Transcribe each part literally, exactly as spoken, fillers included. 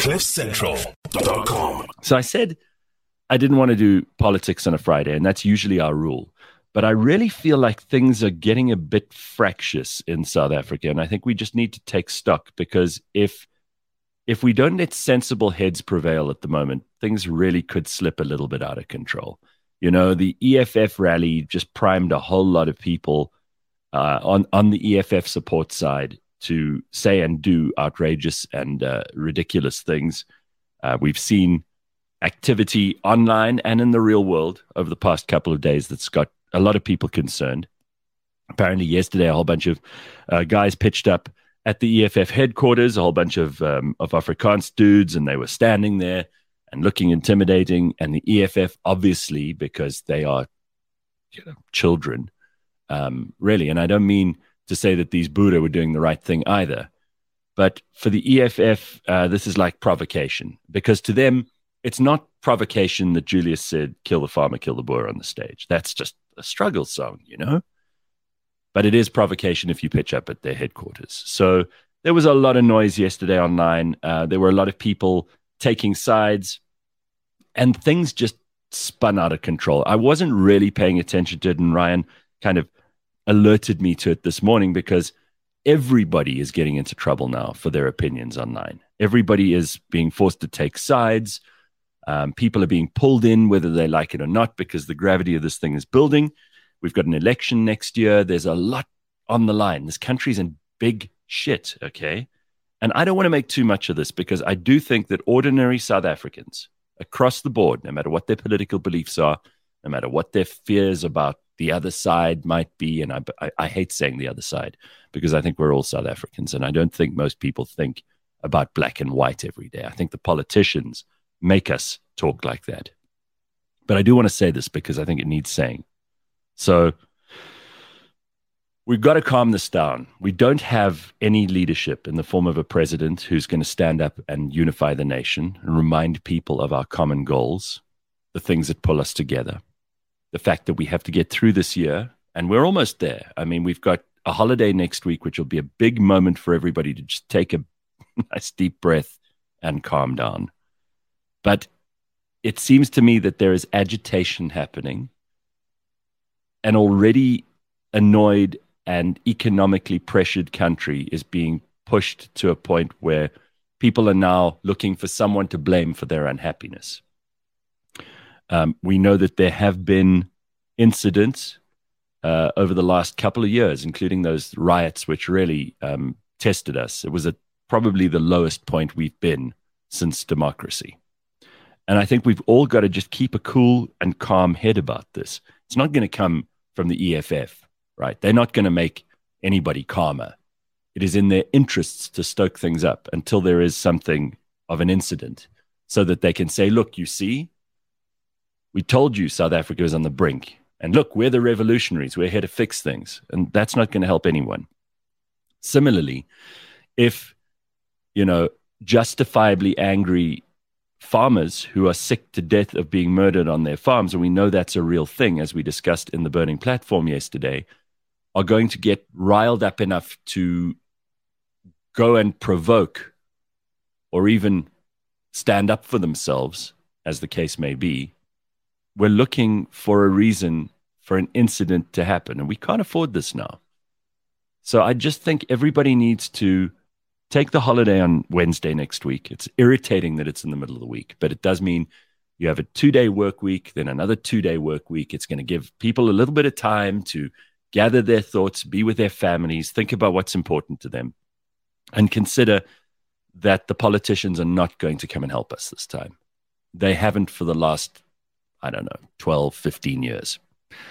cliff central dot com. So I said I didn't want to do politics on a Friday, and that's usually our rule. But I really feel like things are getting a bit fractious in South Africa, and I think we just need to take stock, because if if we don't let sensible heads prevail at the moment, things really could slip a little bit out of control. You know, the E F F rally just primed a whole lot of people uh, on, on the E F F support side to say and do outrageous and uh, ridiculous things. Uh, we've seen activity online and in the real world over the past couple of days that's got a lot of people concerned. Apparently yesterday, a whole bunch of uh, guys pitched up at the E F F headquarters, a whole bunch of, um, of Afrikaans dudes, and they were standing there and looking intimidating. And the E F F, obviously, because they are, you know, children, um, really. And I don't mean to say that these Buddha were doing the right thing either. But for the E F F, uh, this is like provocation, because to them, it's not provocation that Julius said, kill the farmer, kill the Boer on the stage. That's just a struggle song, you know? But it is provocation if you pitch up at their headquarters. So there was a lot of noise yesterday online. Uh, there were a lot of people taking sides, and things just spun out of control. I wasn't really paying attention to it, and Ryan kind of alerted me to it this morning, because everybody is getting into trouble now for their opinions online. Everybody is being forced to take sides. Um, people are being pulled in, whether they like it or not, because the gravity of this thing is building. We've got an election next year. There's a lot on the line. This country's in big shit, okay? And I don't want to make too much of this, because I do think that ordinary South Africans across the board, no matter what their political beliefs are, no matter what their fears about the other side might be, and I, I, I hate saying the other side, because I think we're all South Africans, and I don't think most people think about black and white every day. I think the politicians make us talk like that. But I do want to say this, because I think it needs saying. So we've got to calm this down. We don't have any leadership in the form of a president who's going to stand up and unify the nation and remind people of our common goals, the things that pull us together, the fact that we have to get through this year, and we're almost there. I mean, we've got a holiday next week, which will be a big moment for everybody to just take a nice deep breath and calm down. But it seems to me that there is agitation happening. An already annoyed and economically pressured country is being pushed to a point where people are now looking for someone to blame for their unhappiness. Um, we know that there have been incidents uh, over the last couple of years, including those riots, which really um, tested us. It was at probably the lowest point we've been since democracy. And I think we've all got to just keep a cool and calm head about this. It's not going to come from the E F F, right? They're not going to make anybody calmer. It is in their interests to stoke things up until there is something of an incident, so that they can say, look, you see, we told you South Africa is on the brink. And look, we're the revolutionaries. We're here to fix things. And that's not going to help anyone. Similarly, if, you know, justifiably angry farmers who are sick to death of being murdered on their farms, and we know that's a real thing, as we discussed in the Burning Platform yesterday, are going to get riled up enough to go and provoke or even stand up for themselves, as the case may be, we're looking for a reason for an incident to happen, and we can't afford this now. So I just think everybody needs to take the holiday on Wednesday next week. It's irritating that it's in the middle of the week, but it does mean you have a two-day work week, then another two-day work week. It's going to give people a little bit of time to gather their thoughts, be with their families, think about what's important to them, and consider that the politicians are not going to come and help us this time. They haven't for the last, I don't know, twelve, fifteen years.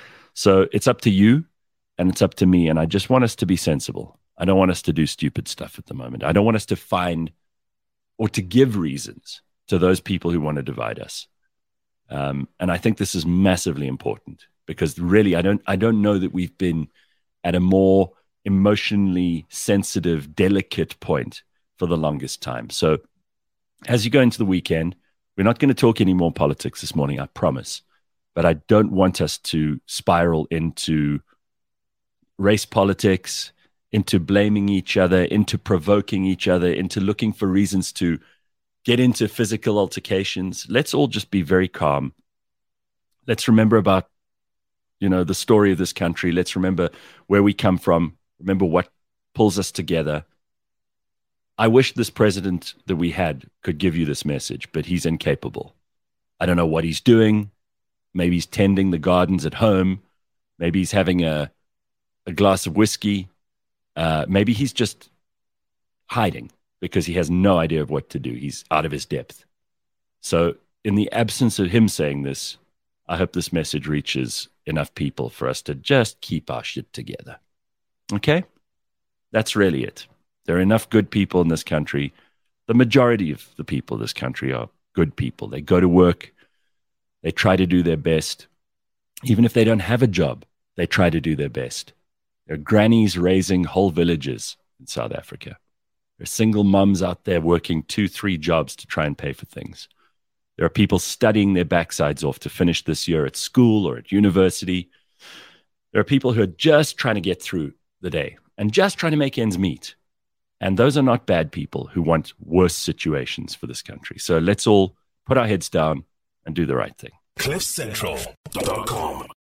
So it's up to you, and it's up to me, and I just want us to be sensible. I don't want us to do stupid stuff at the moment. I don't want us to find or to give reasons to those people who want to divide us. Um, and I think this is massively important, because really, I don't, I don't know that we've been at a more emotionally sensitive, delicate point for the longest time. So as you go into the weekend, we're not going to talk any more politics this morning, I promise. But I don't want us to spiral into race politics, into blaming each other, into provoking each other, into looking for reasons to get into physical altercations. Let's all just be very calm. Let's remember about, you know, the story of this country. Let's remember where we come from. Remember what pulls us together. I wish this president that we had could give you this message, but he's incapable. I don't know what he's doing. Maybe he's tending the gardens at home. Maybe he's having a, a glass of whiskey. Uh, maybe he's just hiding because he has no idea of what to do. He's out of his depth. So in the absence of him saying this, I hope this message reaches enough people for us to just keep our shit together. Okay? That's really it. There are enough good people in this country. The majority of the people in this country are good people. They go to work. They try to do their best. Even if they don't have a job, they try to do their best. There are grannies raising whole villages in South Africa. There are single mums out there working two, three jobs to try and pay for things. There are people studying their backsides off to finish this year at school or at university. There are people who are just trying to get through the day and just trying to make ends meet. And those are not bad people who want worse situations for this country. So let's all put our heads down and do the right thing. cliff central dot com